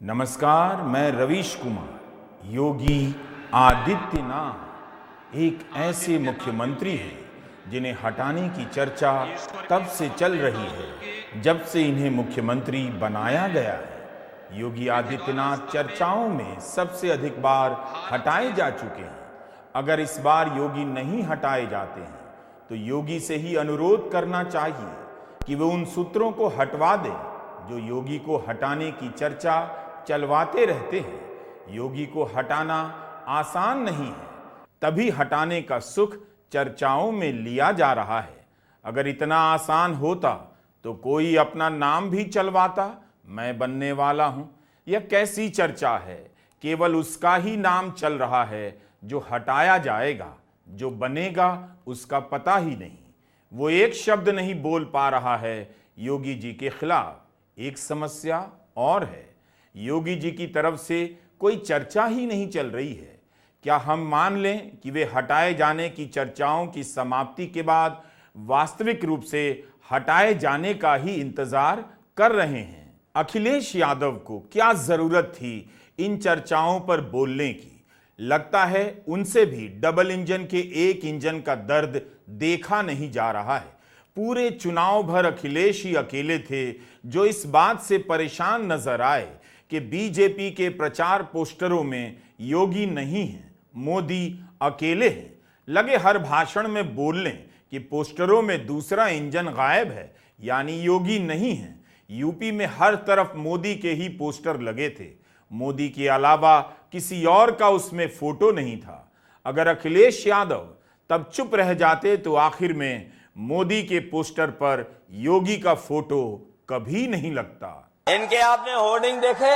नमस्कार, मैं रवीश कुमार। योगी आदित्यनाथ एक ऐसे मुख्यमंत्री हैं जिन्हें हटाने की चर्चा तब से चल रही है जब से इन्हें मुख्यमंत्री बनाया गया है। योगी आदित्यनाथ चर्चाओं में सबसे अधिक बार हटाए जा चुके हैं। अगर इस बार योगी नहीं हटाए जाते हैं तो योगी से ही अनुरोध करना चाहिए कि वे उन सूत्रों को हटवा दें जो योगी को हटाने की चर्चा चलवाते रहते हैं। योगी को हटाना आसान नहीं है, तभी हटाने का सुख चर्चाओं में लिया जा रहा है। अगर इतना आसान होता तो कोई अपना नाम भी चलवाता, मैं बनने वाला हूं। यह कैसी चर्चा है? केवल उसका ही नाम चल रहा है जो हटाया जाएगा, जो बनेगा उसका पता ही नहीं। वो एक शब्द नहीं बोल पा रहा है योगी जी के खिलाफ। एक समस्या और है, योगी जी की तरफ से कोई चर्चा ही नहीं चल रही है। क्या हम मान लें कि वे हटाए जाने की चर्चाओं की समाप्ति के बाद वास्तविक रूप से हटाए जाने का ही इंतजार कर रहे हैं? अखिलेश यादव को क्या जरूरत थी इन चर्चाओं पर बोलने की? लगता है उनसे भी डबल इंजन के एक इंजन का दर्द देखा नहीं जा रहा है। पूरे चुनाव भर अखिलेश ही अकेले थे जो इस बात से परेशान नजर आए कि बीजेपी के प्रचार पोस्टरों में योगी नहीं है, मोदी अकेले हैं। लगे हर भाषण में बोलने कि पोस्टरों में दूसरा इंजन गायब है, यानी योगी नहीं है। यूपी में हर तरफ मोदी के ही पोस्टर लगे थे, मोदी के अलावा किसी और का उसमें फोटो नहीं था। अगर अखिलेश यादव तब चुप रह जाते तो आखिर में मोदी के पोस्टर पर योगी का फोटो कभी नहीं लगता। इनके आपने होर्डिंग देखे?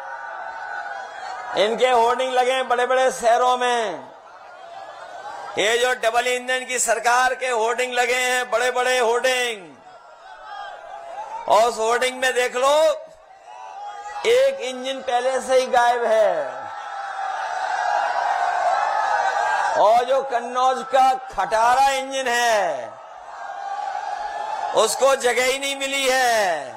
इनके होर्डिंग लगे बड़े बड़े शहरों में। ये जो डबल इंजन की सरकार के होर्डिंग लगे हैं, बड़े बड़े होर्डिंग, और उस होर्डिंग में देख लो एक इंजन पहले से ही गायब है। और जो कन्नौज का खटारा इंजन है उसको जगह ही नहीं मिली है,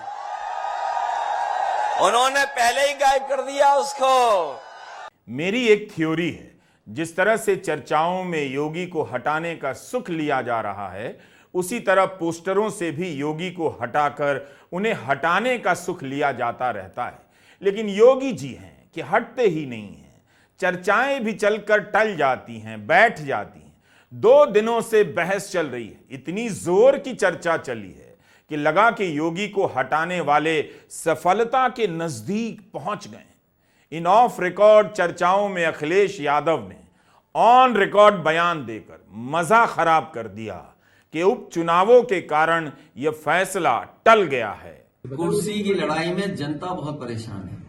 उन्होंने पहले ही गायब कर दिया उसको। मेरी एक थ्योरी है, जिस तरह से चर्चाओं में योगी को हटाने का सुख लिया जा रहा है, उसी तरह पोस्टरों से भी योगी को हटाकर उन्हें हटाने का सुख लिया जाता रहता है। लेकिन योगी जी हैं कि हटते ही नहीं हैं। चर्चाएं भी चलकर टल जाती हैं, बैठ जाती हैं। 2 दिनों से बहस चल रही है, इतनी जोर की चर्चा चली है कि लगा कि योगी को हटाने वाले सफलता के नजदीक पहुंच गए। इन ऑफ रिकॉर्ड चर्चाओं में अखिलेश यादव ने ऑन रिकॉर्ड बयान देकर मजा खराब कर दिया कि उपचुनावों के कारण यह फैसला टल गया है। कुर्सी की लड़ाई में जनता बहुत परेशान है।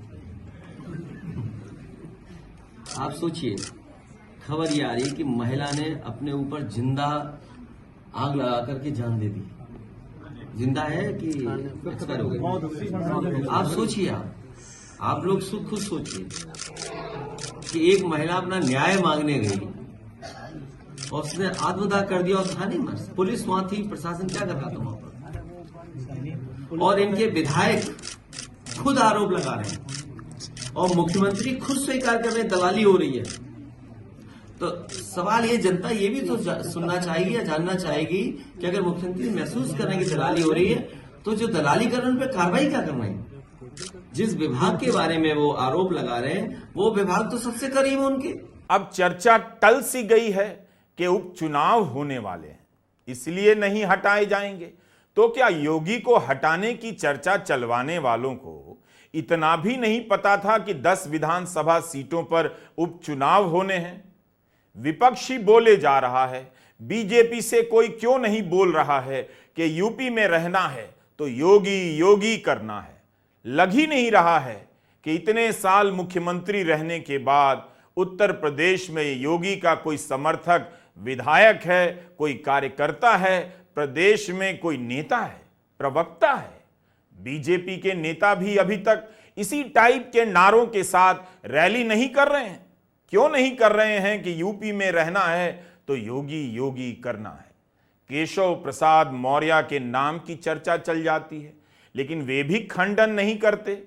आप सोचिए, खबर ये आ रही है कि महिला ने अपने ऊपर जिंदा आग लगा करके जान दे दी। जिंदा है कि एक्सपायर हो गई? आप सोचिए, आप लोग खुद सोचिए कि एक महिला अपना न्याय मांगने गई और उसने आत्मदाह कर दिया और था नहीं मर। पुलिस वहां थी, प्रशासन क्या कर रहा था वहां पर? और इनके विधायक खुद आरोप लगा रहे हैं और मुख्यमंत्री खुद स्वीकार कर रहे हैं दलाली हो रही है। तो सवाल ये, जनता ये भी तो सुनना चाहेगी या जानना चाहेगी कि अगर मुख्यमंत्री महसूस कर रहे हैं कि दलाली हो रही है तो जो दलाली कर रहे हैं उन पर कार्रवाई क्या कर रहे हैं? जिस विभाग के बारे में वो आरोप लगा रहे हैं वो विभाग तो सबसे करीब है उनके। अब चर्चा टल सी गई है कि उपचुनाव होने वाले हैं, इसलिए नहीं हटाए जाएंगे। तो क्या योगी को हटाने की चर्चा चलवाने वालों को इतना भी नहीं पता था कि 10 विधानसभा सीटों पर उपचुनाव होने हैं? विपक्षी बोले जा रहा है, बीजेपी से कोई क्यों नहीं बोल रहा है कि यूपी में रहना है तो योगी योगी करना है? लग ही नहीं रहा है कि इतने साल मुख्यमंत्री रहने के बाद उत्तर प्रदेश में योगी का कोई समर्थक विधायक है, कोई कार्यकर्ता है, प्रदेश में कोई नेता है, प्रवक्ता है। बीजेपी के नेता भी अभी तक इसी टाइप के नारों के साथ रैली नहीं कर रहे हैं। क्यों नहीं कर रहे हैं कि यूपी में रहना है तो योगी योगी करना है? केशव प्रसाद मौर्य के नाम की चर्चा चल जाती है, लेकिन वे भी खंडन नहीं करते।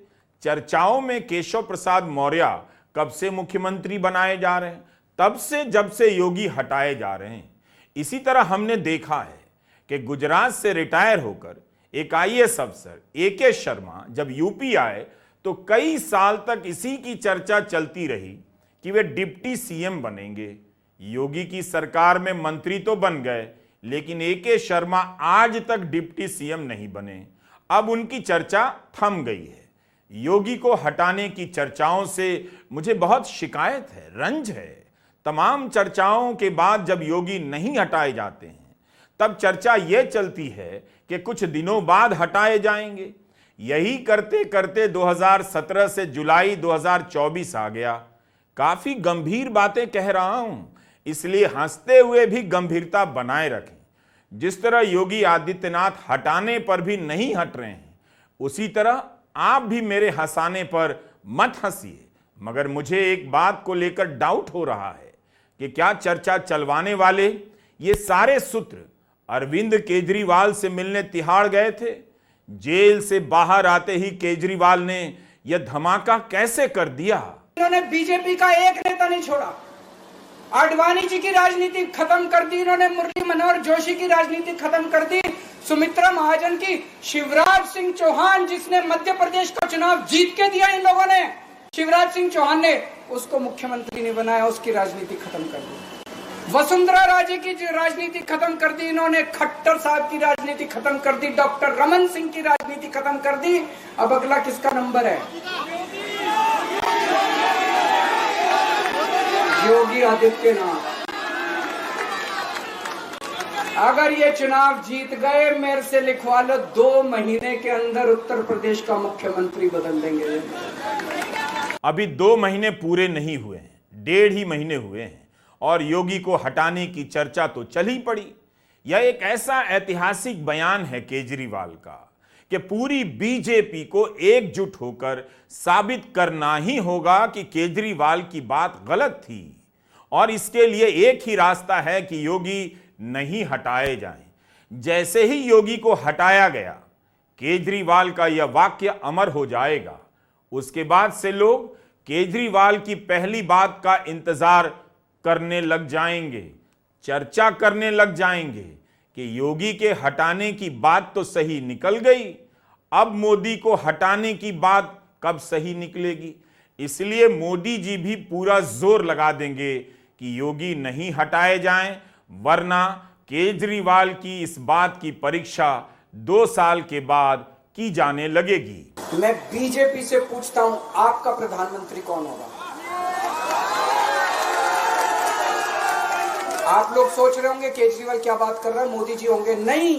चर्चाओं में केशव प्रसाद मौर्य कब से मुख्यमंत्री बनाए जा रहे हैं, तब से जब से योगी हटाए जा रहे हैं। इसी तरह हमने देखा है कि गुजरात से रिटायर होकर एक आईएएस अफसर AK शर्मा जब यूपी आए तो कई साल तक इसी की चर्चा चलती रही कि वे डिप्टी सीएम बनेंगे। योगी की सरकार में मंत्री तो बन गए, लेकिन AK शर्मा आज तक डिप्टी सीएम नहीं बने। अब उनकी चर्चा थम गई है। योगी को हटाने की चर्चाओं से मुझे बहुत शिकायत है, रंज है। तमाम चर्चाओं के बाद जब योगी नहीं हटाए जाते हैं तब चर्चा यह चलती है कि कुछ दिनों बाद हटाए जाएंगे। यही करते करते 2017 से जुलाई 2024 आ गया। काफी गंभीर बातें कह रहा हूं, इसलिए हंसते हुए भी गंभीरता बनाए रखें। जिस तरह योगी आदित्यनाथ हटाने पर भी नहीं हट रहे हैं, उसी तरह आप भी मेरे हंसाने पर मत हंसिए। मगर मुझे एक बात को लेकर डाउट हो रहा है कि क्या चर्चा चलवाने वाले ये सारे सूत्र अरविंद केजरीवाल से मिलने तिहाड़ गए थे? जेल से बाहर आते ही केजरीवाल ने यह धमाका कैसे कर दिया? इन्होंने बीजेपी का एक नेता नहीं छोड़ा। आडवाणी जी की राजनीति खत्म कर दी इन्होंने, मुरली मनोहर जोशी की राजनीति खत्म कर दी, सुमित्रा महाजन की, शिवराज सिंह चौहान जिसने मध्य प्रदेश का चुनाव जीत के दिया इन लोगों ने, शिवराज सिंह चौहान ने उसको मुख्यमंत्री नहीं बनाया, उसकी राजनीति खत्म कर दी। वसुंधरा राजे की राजनीति खत्म कर दी इन्होंने, खट्टर साहब की राजनीति खत्म कर दी, डॉक्टर रमन सिंह की राजनीति खत्म कर दी। अब अगला किसका नंबर है? योगी आदित्यनाथ। अगर ये चुनाव जीत गए, मेरे से लिखवा लो, 2 महीने के अंदर उत्तर प्रदेश का मुख्यमंत्री बदल देंगे। अभी 2 महीने पूरे नहीं हुए हैं, 1.5 ही महीने हुए हैं और योगी को हटाने की चर्चा तो चल ही पड़ी। यह एक ऐसा ऐतिहासिक बयान है केजरीवाल का कि पूरी बीजेपी को एकजुट होकर साबित करना ही होगा कि केजरीवाल की बात गलत थी और इसके लिए एक ही रास्ता है कि योगी नहीं हटाए जाएं। जैसे ही योगी को हटाया गया, केजरीवाल का यह वाक्य अमर हो जाएगा। उसके बाद से लोग केजरीवाल की पहली बात का इंतजार करने लग जाएंगे, चर्चा करने लग जाएंगे कि योगी के हटाने की बात तो सही निकल गई, अब मोदी को हटाने की बात कब सही निकलेगी। इसलिए मोदी जी भी पूरा जोर लगा देंगे कि योगी नहीं हटाए जाएं, वरना केजरीवाल की इस बात की परीक्षा 2 साल के बाद की जाने लगेगी। मैं बीजेपी से पूछता हूं, आपका प्रधानमंत्री कौन होगा? आप लोग सोच रहे होंगे केजरीवाल क्या बात कर रहा है, मोदी जी होंगे। नहीं,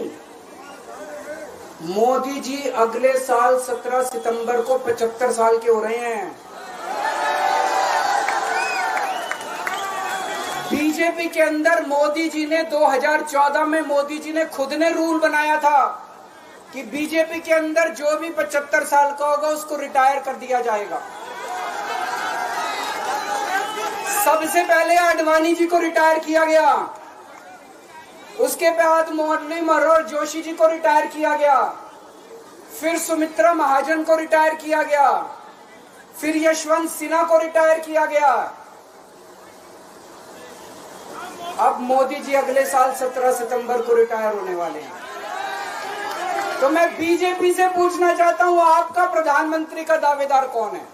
मोदी जी अगले साल 17 सितंबर को 75 साल के हो रहे हैं। बीजेपी के अंदर मोदी जी ने 2014 में मोदी जी ने खुद ने रूल बनाया था कि बीजेपी के अंदर जो भी 75 साल का होगा उसको रिटायर कर दिया जाएगा। सबसे पहले आडवाणी जी को रिटायर किया गया, उसके बाद मुरली मनोहर जोशी जी को रिटायर किया गया, फिर सुमित्रा महाजन को रिटायर किया गया, फिर यशवंत सिन्हा को रिटायर किया गया। अब मोदी जी अगले साल 17 सितंबर को रिटायर होने वाले हैं। तो मैं बीजेपी से पूछना चाहता हूं, आपका प्रधानमंत्री का दावेदार कौन है?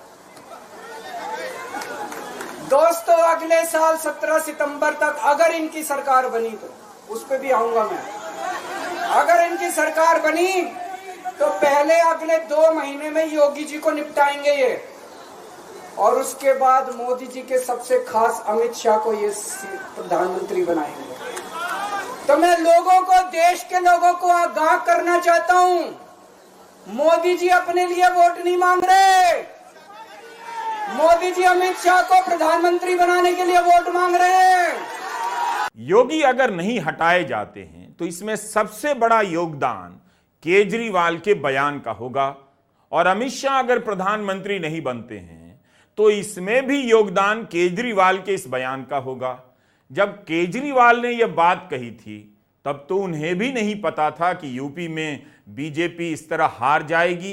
दोस्तों, अगले साल 17 सितंबर तक अगर इनकी सरकार बनी, तो उस पर भी आऊंगा मैं, अगर इनकी सरकार बनी तो पहले अगले 2 महीने में योगी जी को निपटाएंगे ये, और उसके बाद मोदी जी के सबसे खास अमित शाह को ये प्रधानमंत्री बनाएंगे। तो मैं लोगों को, देश के लोगों को आगाह करना चाहता हूं, मोदी जी अपने लिए वोट नहीं मांग रहे, मोदी जी अमित शाह को प्रधानमंत्री बनाने के लिए वोट मांग रहे हैं। योगी अगर नहीं हटाए जाते हैं तो इसमें सबसे बड़ा योगदान केजरीवाल के बयान का होगा, और अमित शाह अगर प्रधानमंत्री नहीं बनते हैं तो इसमें भी योगदान केजरीवाल के इस बयान का होगा। जब केजरीवाल ने यह बात कही थी तब तो उन्हें भी नहीं पता था कि यूपी में बीजेपी इस तरह हार जाएगी।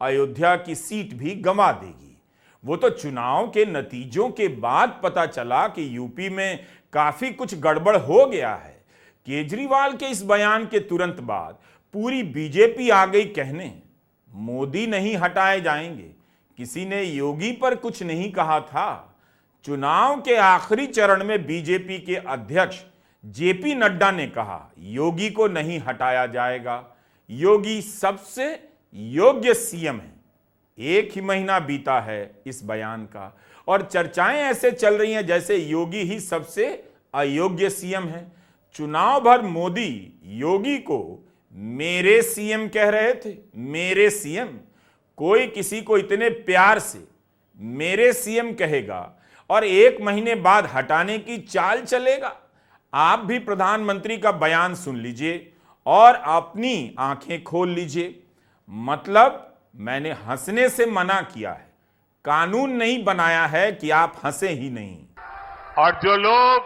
अयोध्या की सीट भी गंवा देगी। वो तो चुनाव के नतीजों के बाद पता चला कि यूपी में काफी कुछ गड़बड़ हो गया है। केजरीवाल के इस बयान के तुरंत बाद पूरी बीजेपी आ गई कहने, मोदी नहीं हटाए जाएंगे। किसी ने योगी पर कुछ नहीं कहा था। चुनाव के आखिरी चरण में बीजेपी के अध्यक्ष जेपी नड्डा ने कहा, योगी को नहीं हटाया जाएगा, योगी सबसे योग्य सीएम है। एक ही महीना बीता है इस बयान का और चर्चाएं ऐसे चल रही हैं जैसे योगी ही सबसे अयोग्य सीएम है। चुनाव भर मोदी योगी को मेरे सीएम कह रहे थे, मेरे सीएम। कोई किसी को इतने प्यार से मेरे सीएम कहेगा और एक महीने बाद हटाने की चाल चलेगा? आप भी प्रधानमंत्री का बयान सुन लीजिए और अपनी आंखें खोल लीजिए। मतलब मैंने हंसने से मना किया है, कानून नहीं बनाया है कि आप हंसे ही नहीं। और जो लोग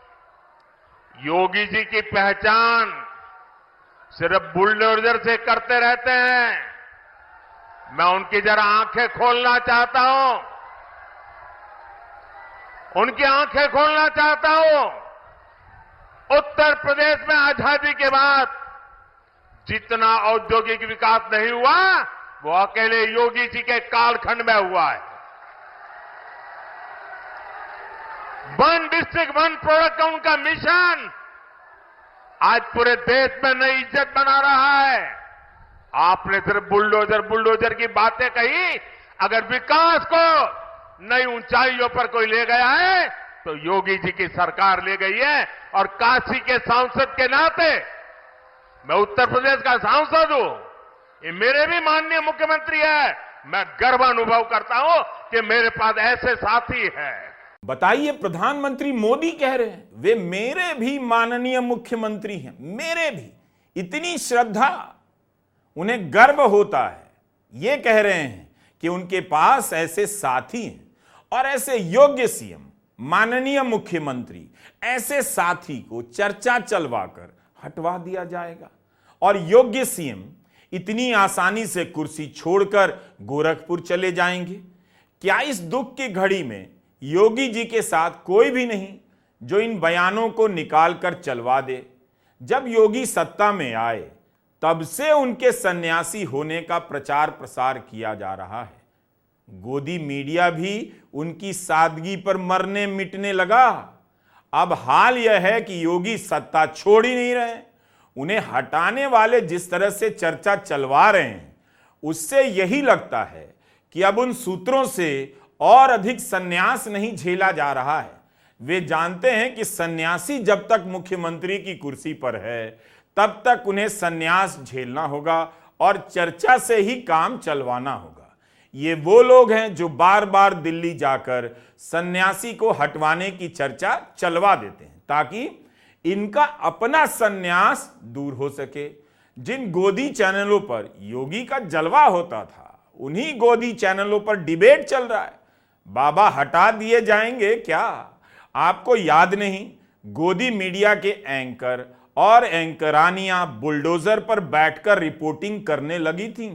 योगी जी की पहचान सिर्फ बुलडोजर से करते रहते हैं, मैं उनकी जरा आंखें खोलना चाहता हूं, उनकी आंखें खोलना चाहता हूं। उत्तर प्रदेश में आजादी के बाद जितना औद्योगिक विकास नहीं हुआ वो अकेले योगी जी के कालखंड में हुआ है। वन डिस्ट्रिक्ट वन प्रोडक्ट का उनका मिशन आज पूरे देश में नई इज्जत बना रहा है। आपने सिर्फ बुलडोजर की बातें कही, अगर विकास को नई ऊंचाइयों पर कोई ले गया है तो योगी जी की सरकार ले गई है। और काशी के सांसद के नाते मैं उत्तर प्रदेश का सांसद हूं, ये मेरे भी माननीय मुख्यमंत्री है, मैं गर्व अनुभव करता हूं कि मेरे पास ऐसे साथी हैं। बताइए, प्रधानमंत्री मोदी कह रहे हैं वे मेरे भी माननीय मुख्यमंत्री हैं, मेरे भी। इतनी श्रद्धा, उन्हें गर्व होता है। ये कह रहे हैं कि उनके पास ऐसे साथी हैं और ऐसे योग्य सीएम, माननीय मुख्यमंत्री, ऐसे साथी को चर्चा चलवाकर हटवा दिया जाएगा और योग्य सीएम इतनी आसानी से कुर्सी छोड़कर गोरखपुर चले जाएंगे। क्या इस दुख की घड़ी में योगी जी के साथ कोई भी नहीं जो इन बयानों को निकाल कर चलवा दे? जब योगी सत्ता में आए तब से उनके सन्यासी होने का प्रचार प्रसार किया जा रहा है। गोदी मीडिया भी उनकी सादगी पर मरने मिटने लगा। अब हाल यह है कि योगी सत्ता छोड़ ही नहीं रहे। उन्हें हटाने वाले जिस तरह से चर्चा चलवा रहे हैं उससे यही लगता है कि अब उन सूत्रों से और अधिक सन्यास नहीं झेला जा रहा है। वे जानते हैं कि सन्यासी जब तक मुख्यमंत्री की कुर्सी पर है तब तक उन्हें सन्यास झेलना होगा और चर्चा से ही काम चलवाना होगा। ये वो लोग हैं जो बार बार दिल्ली जाकर सन्यासी को हटवाने की चर्चा चलवा देते हैं ताकि इनका अपना सन्यास दूर हो सके। जिन गोदी चैनलों पर योगी का जलवा होता था उन्हीं गोदी चैनलों पर डिबेट चल रहा है। बाबा हटा दिए जाएंगे क्या? आपको याद नहीं, गोदी मीडिया के एंकर और एंकरानियां बुलडोजर पर बैठकर रिपोर्टिंग करने लगी थीं।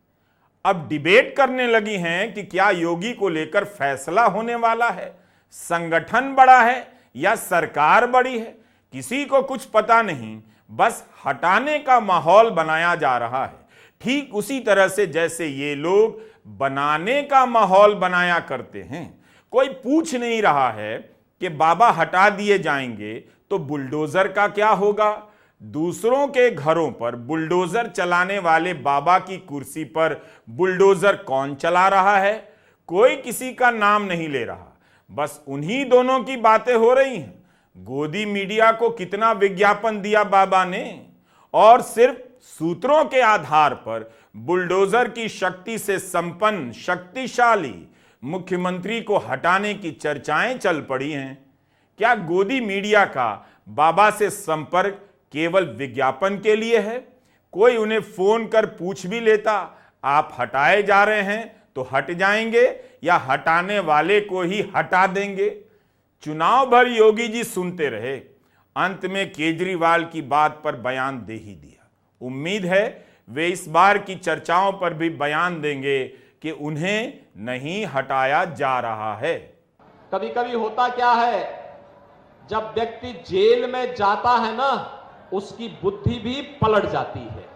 अब डिबेट करने लगी हैं कि क्या योगी को लेकर फैसला होने वाला है, संगठन बड़ा है या सरकार बड़ी है, किसी को कुछ पता नहीं। बस हटाने का माहौल बनाया जा रहा है, ठीक उसी तरह से जैसे ये लोग बनाने का माहौल बनाया करते हैं। कोई पूछ नहीं रहा है कि बाबा हटा दिए जाएंगे तो बुलडोजर का क्या होगा। दूसरों के घरों पर बुलडोजर चलाने वाले बाबा की कुर्सी पर बुलडोजर कौन चला रहा है? कोई किसी का नाम नहीं ले रहा, बस उन्हीं दोनों की बातें हो रही हैं। गोदी मीडिया को कितना विज्ञापन दिया बाबा ने और सिर्फ सूत्रों के आधार पर बुलडोजर की शक्ति से संपन्न शक्तिशाली मुख्यमंत्री को हटाने की चर्चाएं चल पड़ी हैं। क्या गोदी मीडिया का बाबा से संपर्क केवल विज्ञापन के लिए है? कोई उन्हें फोन कर पूछ भी लेता, आप हटाए जा रहे हैं तो हट जाएंगे या हटाने वाले को ही हटा देंगे? चुनाव भर योगी जी सुनते रहे, अंत में केजरीवाल की बात पर बयान दे ही दिया। उम्मीद है वे इस बार की चर्चाओं पर भी बयान देंगे कि उन्हें नहीं हटाया जा रहा है। कभी कभी होता क्या है, जब व्यक्ति जेल में जाता है ना, उसकी बुद्धि भी पलट जाती है।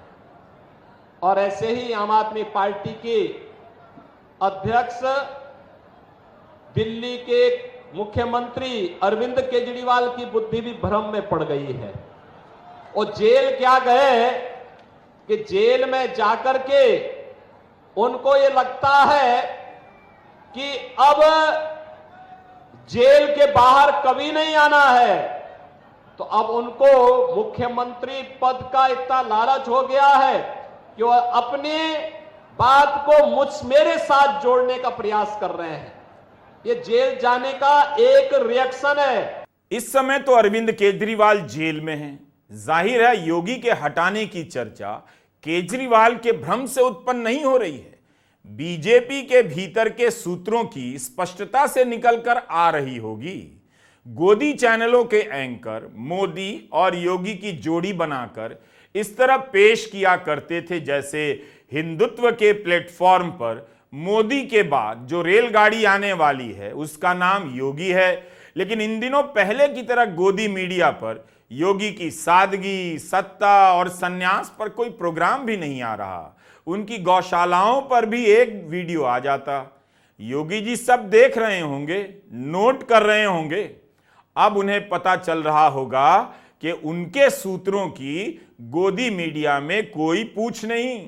और ऐसे ही आम आदमी पार्टी के अध्यक्ष दिल्ली के मुख्यमंत्री अरविंद केजरीवाल की बुद्धि भी भ्रम में पड़ गई है। और जेल क्या गए कि जेल में जाकर के उनको ये लगता है कि अब जेल के बाहर कभी नहीं आना है, तो अब उनको मुख्यमंत्री पद का इतना लालच हो गया है कि वह अपनी बात को मेरे साथ जोड़ने का प्रयास कर रहे हैं। ये जेल जाने का एक रिएक्शन है। इस समय तो अरविंद केजरीवाल जेल में हैं। जाहिर है योगी के हटाने की चर्चा केजरीवाल के भ्रम से उत्पन्न नहीं हो रही है, बीजेपी के भीतर के सूत्रों की स्पष्टता से निकलकर आ रही होगी। गोदी चैनलों के एंकर मोदी और योगी की जोड़ी बनाकर इस तरह पेश किया करते थे जैसे हिंदुत्व के प्लेटफॉर्म पर मोदी के बाद जो रेलगाड़ी आने वाली है उसका नाम योगी है। लेकिन इन दिनों पहले की तरह गोदी मीडिया पर योगी की सादगी, सत्ता और सन्यास पर कोई प्रोग्राम भी नहीं आ रहा। उनकी गौशालाओं पर भी एक वीडियो आ जाता। योगी जी सब देख रहे होंगे, नोट कर रहे होंगे। अब उन्हें पता चल रहा होगा कि उनके सूत्रों की गोदी मीडिया में कोई पूछ नहीं,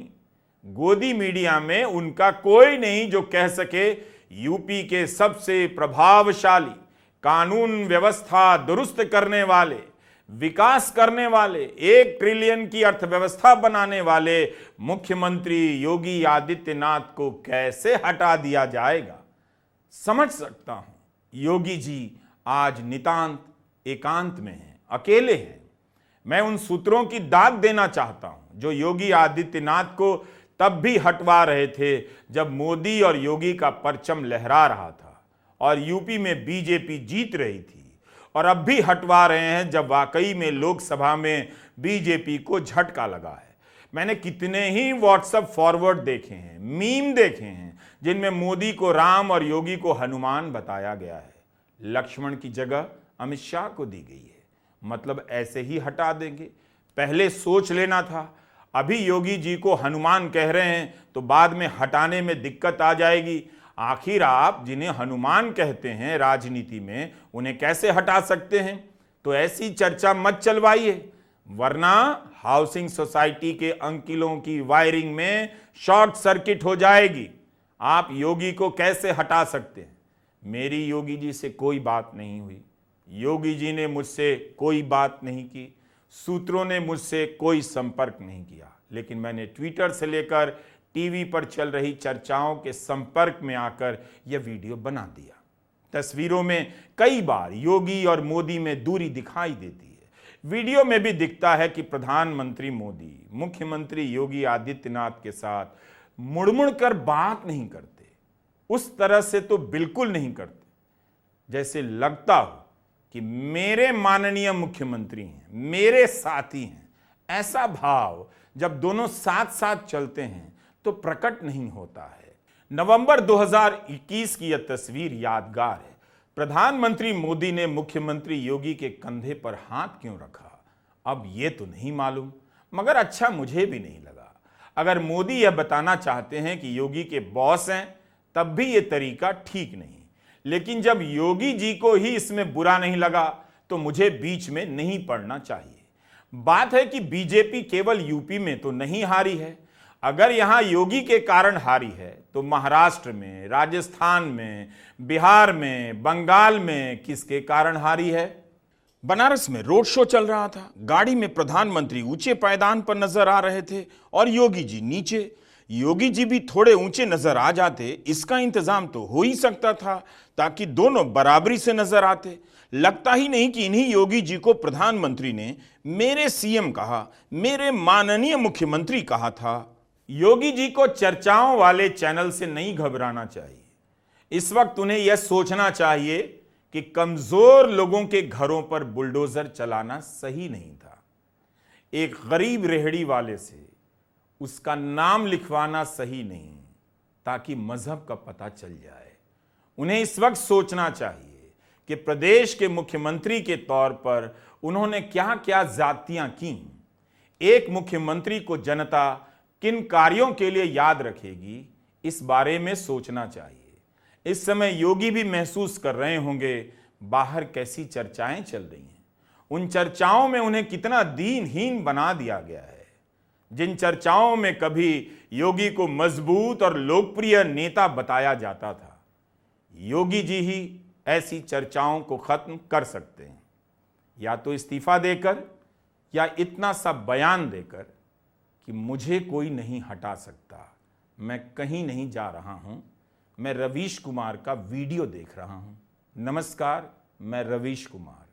गोदी मीडिया में उनका कोई नहीं जो कह सके यूपी के सबसे प्रभावशाली, कानून व्यवस्था दुरुस्त करने वाले, विकास करने वाले, 1 ट्रिलियन की अर्थव्यवस्था बनाने वाले मुख्यमंत्री योगी आदित्यनाथ को कैसे हटा दिया जाएगा। समझ सकता हूं योगी जी आज नितांत एकांत में हैं, अकेले हैं। मैं उन सूत्रों की दाद देना चाहता हूं जो योगी आदित्यनाथ को तब भी हटवा रहे थे जब मोदी और योगी का परचम लहरा रहा था और यूपी में बीजेपी जीत रही थी, और अब भी हटवा रहे हैं जब वाकई में लोकसभा में बीजेपी को झटका लगा है। मैंने कितने ही व्हाट्सएप फॉरवर्ड देखे हैं, मीम देखे हैं जिनमें मोदी को राम और योगी को हनुमान बताया गया है। लक्ष्मण की जगह अमित शाह को दी गई है। मतलब ऐसे ही हटा देंगे? पहले सोच लेना था। अभी योगी जी को हनुमान कह रहे हैं तो बाद में हटाने में दिक्कत आ जाएगी। आखिर आप जिन्हें हनुमान कहते हैं राजनीति में, उन्हें कैसे हटा सकते हैं? तो ऐसी चर्चा मत चलवाइए, वरना हाउसिंग सोसाइटी के अंकिलों की वायरिंग में शॉर्ट सर्किट हो जाएगी। आप योगी को कैसे हटा सकते हैं? मेरी योगी जी से कोई बात नहीं हुई, योगी जी ने मुझसे कोई बात नहीं की, सूत्रों ने मुझसे कोई संपर्क नहीं किया। लेकिन मैंने ट्विटर से लेकर टीवी पर चल रही चर्चाओं के संपर्क में आकर यह वीडियो बना दिया। तस्वीरों में कई बार योगी और मोदी में दूरी दिखाई देती है। वीडियो में भी दिखता है कि प्रधानमंत्री मोदी मुख्यमंत्री योगी आदित्यनाथ के साथ मुड़मुड़ कर बात नहीं करते, उस तरह से तो बिल्कुल नहीं करते जैसे लगता हो कि मेरे माननीय मुख्यमंत्री हैं, मेरे साथी हैं। ऐसा भाव जब दोनों साथ साथ चलते हैं तो प्रकट नहीं होता है। नवंबर 2021 की यह तस्वीर यादगार है। प्रधानमंत्री मोदी ने मुख्यमंत्री योगी के कंधे पर हाथ क्यों रखा, अब यह तो नहीं मालूम, मगर अच्छा मुझे भी नहीं लगा। अगर मोदी यह बताना चाहते हैं कि योगी के बॉस हैं, तब भी यह तरीका ठीक नहीं। लेकिन जब योगी जी को ही इसमें बुरा नहीं लगा तो मुझे बीच में नहीं पड़ना चाहिए। बात है कि बीजेपी केवल यूपी में तो नहीं हारी है। अगर यहां योगी के कारण हारी है तो महाराष्ट्र में, राजस्थान में, बिहार में, बंगाल में किसके कारण हारी है? बनारस में रोड शो चल रहा था। गाड़ी में प्रधानमंत्री ऊंचे पायदान पर नजर आ रहे थे और योगी जी नीचे। योगी जी भी थोड़े ऊंचे नजर आ जाते, इसका इंतजाम तो हो ही सकता था ताकि दोनों बराबरी से नजर आते। लगता ही नहीं कि इन्हीं योगी जी को प्रधानमंत्री ने मेरे सीएम कहा, मेरे माननीय मुख्यमंत्री कहा था। योगी जी को चर्चाओं वाले चैनल से नहीं घबराना चाहिए। इस वक्त उन्हें यह सोचना चाहिए कि कमजोर लोगों के घरों पर बुलडोजर चलाना सही नहीं था। एक गरीब रेहड़ी वाले से उसका नाम लिखवाना सही नहीं, ताकि मजहब का पता चल जाए। उन्हें इस वक्त सोचना चाहिए कि प्रदेश के मुख्यमंत्री के तौर पर उन्होंने क्या क्या जातियां की। एक मुख्यमंत्री को जनता किन कार्यों के लिए याद रखेगी, इस बारे में सोचना चाहिए। इस समय योगी भी महसूस कर रहे होंगे बाहर कैसी चर्चाएं चल रही हैं। उन चर्चाओं में उन्हें कितना दीनहीन बना दिया गया है। जिन चर्चाओं में कभी योगी को मजबूत और लोकप्रिय नेता बताया जाता था, योगी जी ही ऐसी चर्चाओं को खत्म कर सकते हैं, या तो इस्तीफा देकर या इतना सा बयान देकर कि मुझे कोई नहीं हटा सकता, मैं कहीं नहीं जा रहा हूं, मैं रवीश कुमार का वीडियो देख रहा हूं। नमस्कार, मैं रवीश कुमार।